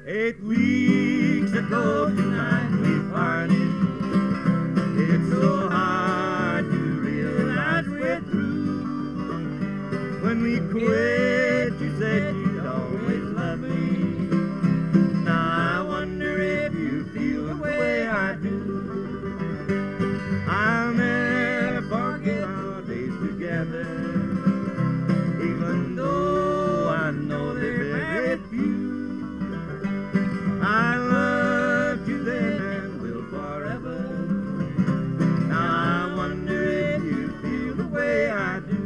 8 weeks ago tonight we parted. It's so hard to realize we're through. When we quit, you said you'd always love me. Now I wonder if you feel the way I do. I'll never forget our days together, even though I know they're very few. I loved you then and will forever. Now I wonder if you feel the way I do.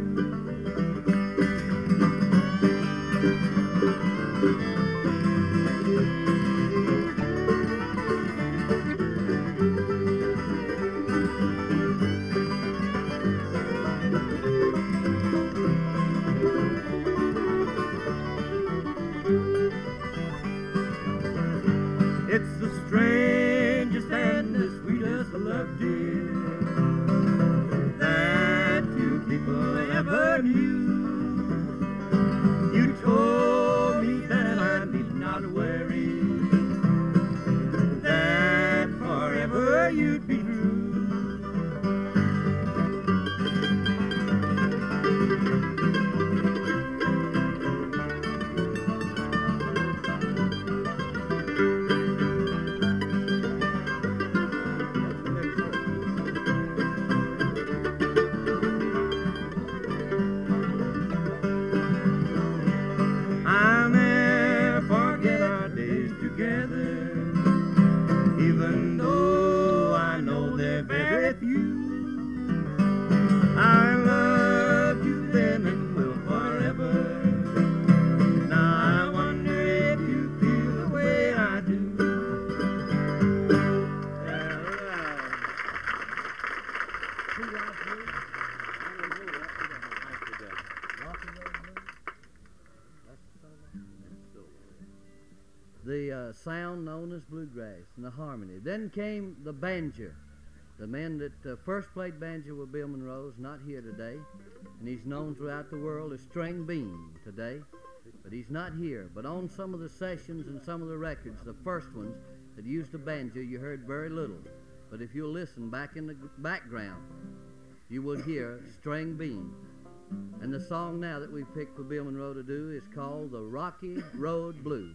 It's the strangest and the sweetest love, dear, that two people ever knew. You told me that I need not worry, that forever you'd be true. I'll never forget our days together, even though I know they're very few. I loved you then and will forever. Now I wonder if you feel the way I do. The sound known as bluegrass and the harmony. Then came the banjo. The man that first played banjo with Bill Monroe is not here today, and he's known throughout the world as String Bean today, but he's not here. But on some of the sessions and some of the records, the first ones that used the banjo, you heard very little. But if you'll listen back in the background, you will hear String Bean. And the song now that we picked for Bill Monroe to do is called The Rocky Road Blues.